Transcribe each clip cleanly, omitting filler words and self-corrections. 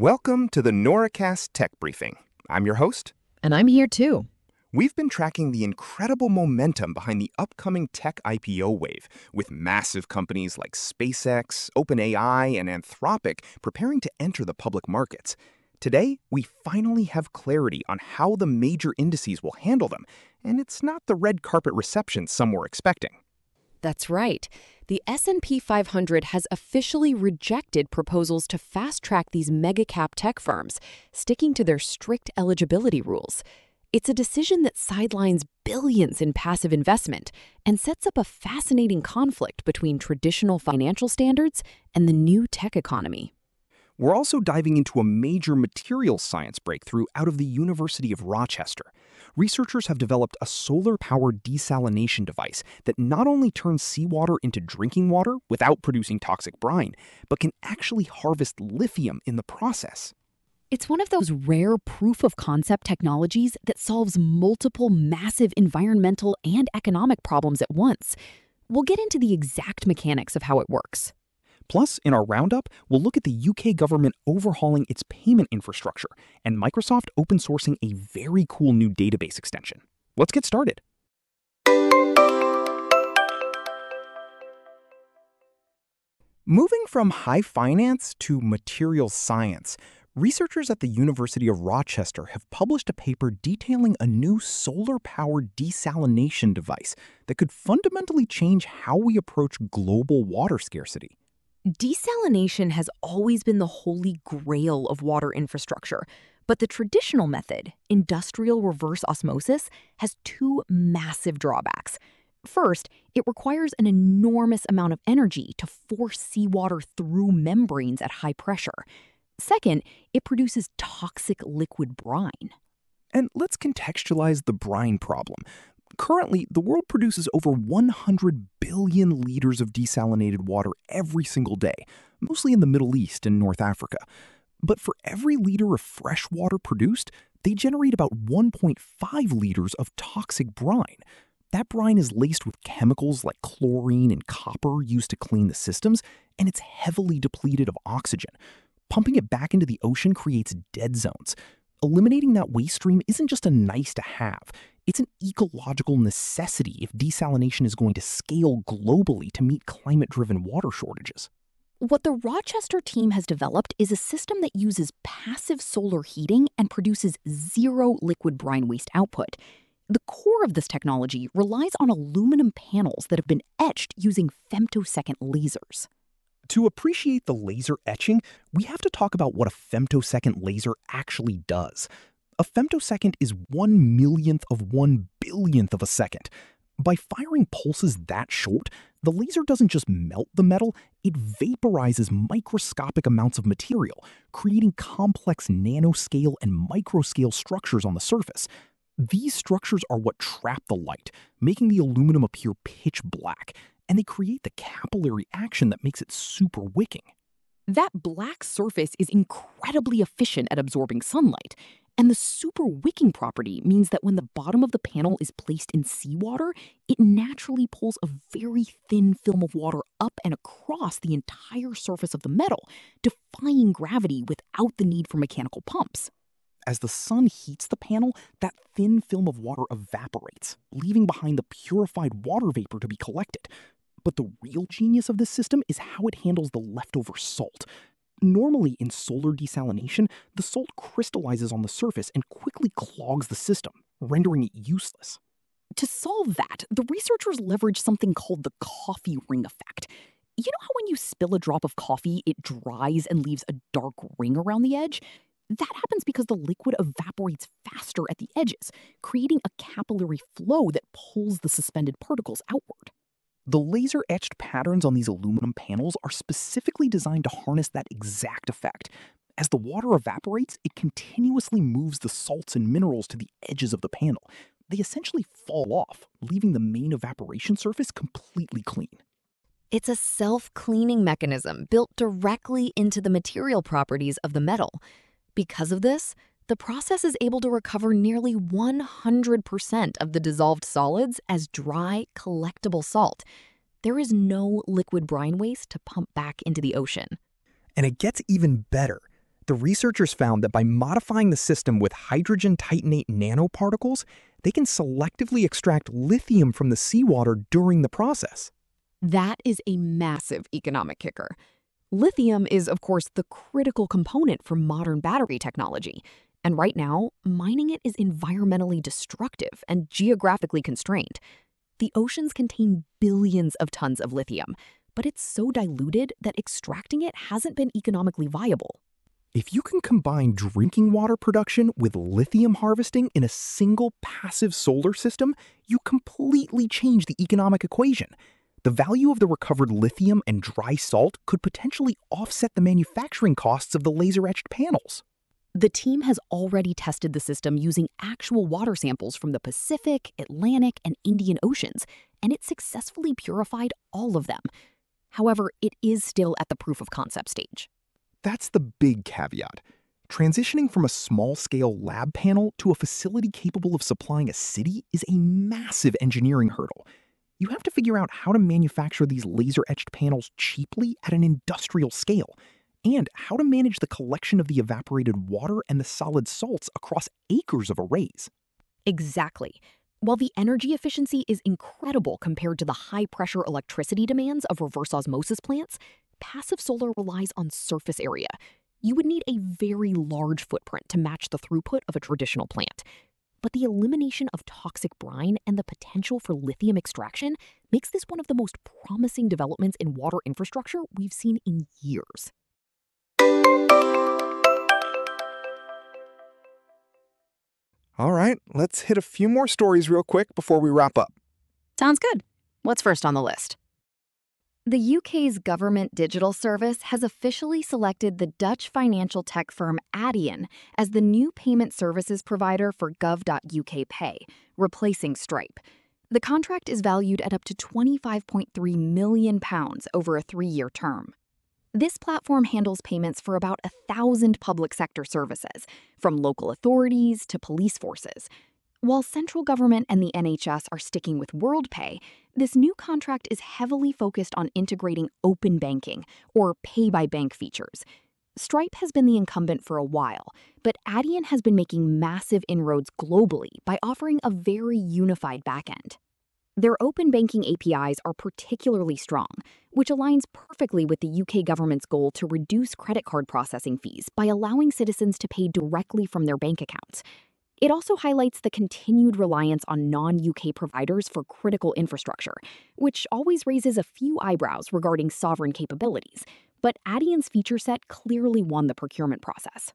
Welcome to the Noracast Tech Briefing. I'm your host. And I'm here too. We've been tracking the incredible momentum behind the upcoming tech IPO wave, with massive companies like SpaceX, OpenAI, and Anthropic preparing to enter the public markets. Today, we finally have clarity on how the major indices will handle them, and it's not the red carpet reception some were expecting. That's right. The S&P 500 has officially rejected proposals to fast-track these mega-cap tech firms, sticking to their strict eligibility rules. It's a decision that sidelines billions in passive investment and sets up a fascinating conflict between traditional financial standards and the new tech economy. We're also diving into a major materials science breakthrough out of the University of Rochester. Researchers have developed a solar-powered desalination device that not only turns seawater into drinking water without producing toxic brine, but can actually harvest lithium in the process. It's one of those rare proof-of-concept technologies that solves multiple massive environmental and economic problems at once. We'll get into the exact mechanics of how it works. Plus, in our roundup, we'll look at the UK government overhauling its payment infrastructure and Microsoft open sourcing a very cool new database extension. Let's get started. Moving from high finance to materials science, researchers at the University of Rochester have published a paper detailing a new solar-powered desalination device that could fundamentally change how we approach global water scarcity. Desalination has always been the holy grail of water infrastructure, but the traditional method, industrial reverse osmosis, has two massive drawbacks. First, it requires an enormous amount of energy to force seawater through membranes at high pressure. Second, it produces toxic liquid brine. And let's contextualize the brine problem. Currently, the world produces over 100 billion liters of desalinated water every single day, mostly in the Middle East and North Africa. But for every liter of fresh water produced, they generate about 1.5 liters of toxic brine. That brine is laced with chemicals like chlorine and copper used to clean the systems, and it's heavily depleted of oxygen. Pumping it back into the ocean creates dead zones. Eliminating that waste stream isn't just a nice to have. It's an ecological necessity if desalination is going to scale globally to meet climate-driven water shortages. What the Rochester team has developed is a system that uses passive solar heating and produces zero liquid brine waste output. The core of this technology relies on aluminum panels that have been etched using femtosecond lasers. To appreciate the laser etching, we have to talk about what a femtosecond laser actually does. A femtosecond is 1/1,000,000th of 1/1000,000th of a second. By firing pulses that short, the laser doesn't just melt the metal, it vaporizes microscopic amounts of material, creating complex nanoscale and microscale structures on the surface. These structures are what trap the light, making the aluminum appear pitch black, and they create the capillary action that makes it super wicking. That black surface is incredibly efficient at absorbing sunlight, and the super wicking property means that when the bottom of the panel is placed in seawater, it naturally pulls a very thin film of water up and across the entire surface of the metal, defying gravity without the need for mechanical pumps. As the sun heats the panel, that thin film of water evaporates, leaving behind the purified water vapor to be collected. But the real genius of this system is how it handles the leftover salt. Normally, in solar desalination, the salt crystallizes on the surface and quickly clogs the system, rendering it useless. To solve that, the researchers leveraged something called the coffee ring effect. You know how when you spill a drop of coffee, it dries and leaves a dark ring around the edge? That happens because the liquid evaporates faster at the edges, creating a capillary flow that pulls the suspended particles outward. The laser-etched patterns on these aluminum panels are specifically designed to harness that exact effect. As the water evaporates, it continuously moves the salts and minerals to the edges of the panel. They essentially fall off, leaving the main evaporation surface completely clean. It's a self-cleaning mechanism built directly into the material properties of the metal. Because of this, the process is able to recover nearly 100% of the dissolved solids as dry, collectible salt. There is no liquid brine waste to pump back into the ocean. And it gets even better. The researchers found that by modifying the system with hydrogen titanate nanoparticles, they can selectively extract lithium from the seawater during the process. That is a massive economic kicker. Lithium is, of course, the critical component for modern battery technology. And right now, mining it is environmentally destructive and geographically constrained. The oceans contain billions of tons of lithium, but it's so diluted that extracting it hasn't been economically viable. If you can combine drinking water production with lithium harvesting in a single passive solar system, you completely change the economic equation. The value of the recovered lithium and dry salt could potentially offset the manufacturing costs of the laser-etched panels. The team has already tested the system using actual water samples from the Pacific, Atlantic, and Indian Oceans, and it successfully purified all of them. However, it is still at the proof of concept stage. That's the big caveat. Transitioning from a small-scale lab panel to a facility capable of supplying a city is a massive engineering hurdle. You have to figure out how to manufacture these laser-etched panels cheaply at an industrial scale, and how to manage the collection of the evaporated water and the solid salts across acres of arrays. Exactly. While the energy efficiency is incredible compared to the high-pressure electricity demands of reverse osmosis plants, passive solar relies on surface area. You would need a very large footprint to match the throughput of a traditional plant. But the elimination of toxic brine and the potential for lithium extraction makes this one of the most promising developments in water infrastructure we've seen in years. All right, let's hit a few more stories real quick before we wrap up. Sounds good. What's first on the list? The UK's Government Digital Service has officially selected the Dutch financial tech firm Adyen as the new payment services provider for Gov.uk Pay, replacing Stripe. The contract is valued at up to £25.3 million over a 3-year term. This platform handles payments for about 1,000 public sector services, from local authorities to police forces. While central government and the NHS are sticking with WorldPay, this new contract is heavily focused on integrating open banking, or pay-by-bank features. Stripe has been the incumbent for a while, but Adyen has been making massive inroads globally by offering a very unified backend. Their open banking APIs are particularly strong, which aligns perfectly with the UK government's goal to reduce credit card processing fees by allowing citizens to pay directly from their bank accounts. It also highlights the continued reliance on non-UK providers for critical infrastructure, which always raises a few eyebrows regarding sovereign capabilities, but Adyen's feature set clearly won the procurement process.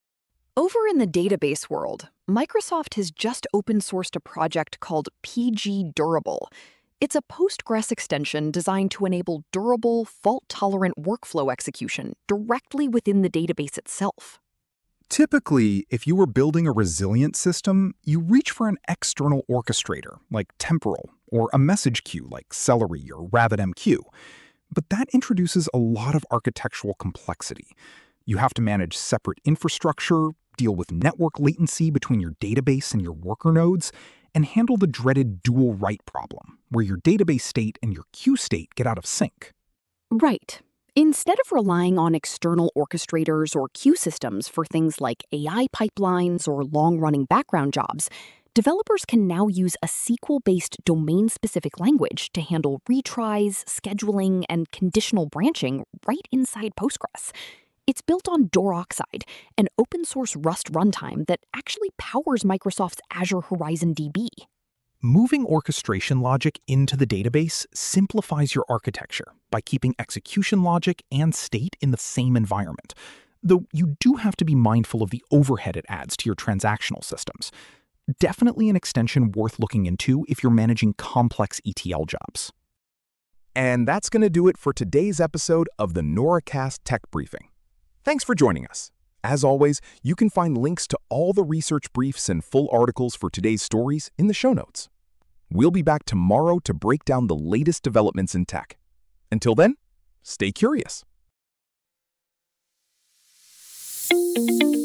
Over in the database world, Microsoft has just open-sourced a project called PG Durable. It's a Postgres extension designed to enable durable, fault-tolerant workflow execution directly within the database itself. Typically, if you were building a resilient system, you reach for an external orchestrator, like Temporal, or a message queue like Celery or RabbitMQ. But that introduces a lot of architectural complexity. You have to manage separate infrastructure, deal with network latency between your database and your worker nodes, and handle the dreaded dual write problem, where your database state and your queue state get out of sync. Right. Instead of relying on external orchestrators or queue systems for things like AI pipelines or long-running background jobs, developers can now use a SQL-based domain-specific language to handle retries, scheduling, and conditional branching right inside Postgres. It's built on Doroxide, an open-source Rust runtime that actually powers Microsoft's Azure Horizon DB. Moving orchestration logic into the database simplifies your architecture by keeping execution logic and state in the same environment, though you do have to be mindful of the overhead it adds to your transactional systems. Definitely an extension worth looking into if you're managing complex ETL jobs. And that's going to do it for today's episode of the NORAcast Tech Briefing. Thanks for joining us. As always, you can find links to all the research briefs and full articles for today's stories in the show notes. We'll be back tomorrow to break down the latest developments in tech. Until then, stay curious.